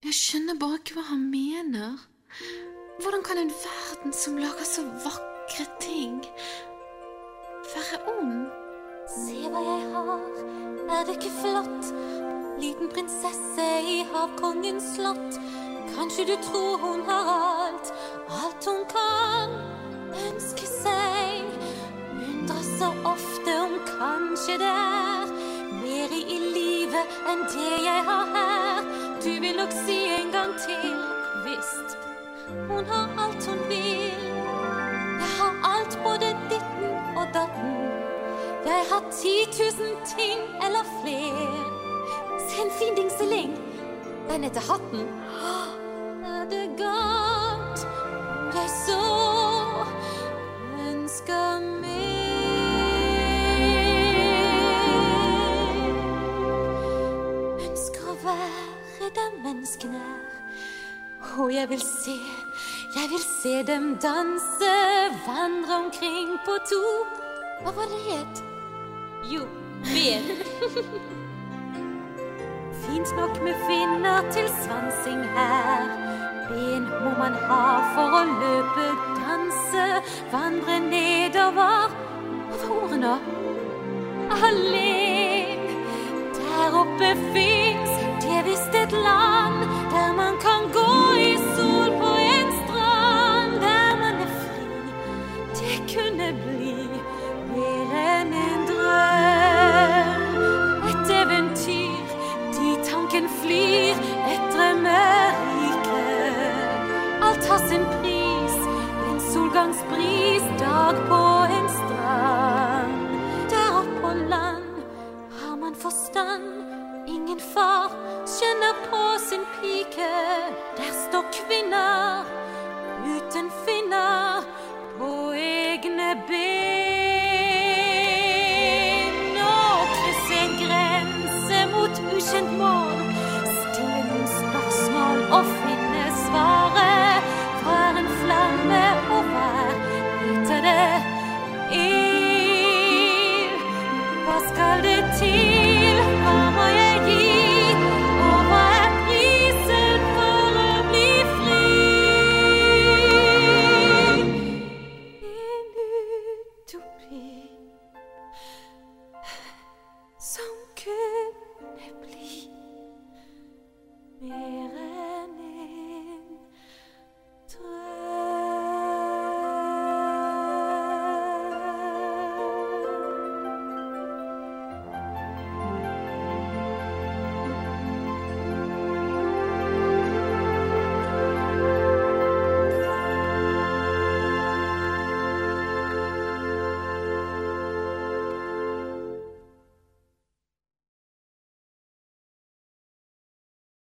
Jeg skjønner bare ikke hva han mener. Hvordan kan en verden som lager så vakre ting være ond? Se hva jeg har, er det ikke flott? Liten prinsesse i havkongens slott. Kanskje du tror hun har alt hun kan ønske seg. Undrer så ofte om kanskje det er mer i livet enn det jeg har her. Du vil nok si en gang til, visst, hun har alt hun vil. Jeg har alt, både ditten og datten. Jeg har 10 000 ting eller fler. Se en fin dingseling, den heter hatten. Er det galt om jeg så ønsker mer? Ønsker å være der menneskene er. Og jeg vil se dem danse, vandre omkring på to. Hva var det het? Jo, ben. Fint nok med finner til svansing her. Ben må man ha for å løpe, danse, vandre nedover. Hva var ordet nå? Alene. Der oppe finnes det visst et land der man kan gå i sol på en strand, der man er fri. Det kunne bli mer enn en drøm, et eventyr, de tanken flyr, et drømmerike. Alt har sin pris, en solgangsbris, dag på en strand. Der opp på land har man forstand, ingen far skjønner på sin pike. Der står kvinner uten finner på egne ben. Mot ukjent mål, stille noen spørsmål og finne svaret. Hva er en flamme og hva heter det? Ild. Hva skal det til? Hva må jeg gi? Og hva er prisen for å bli fri? En utopi som kunne bli mer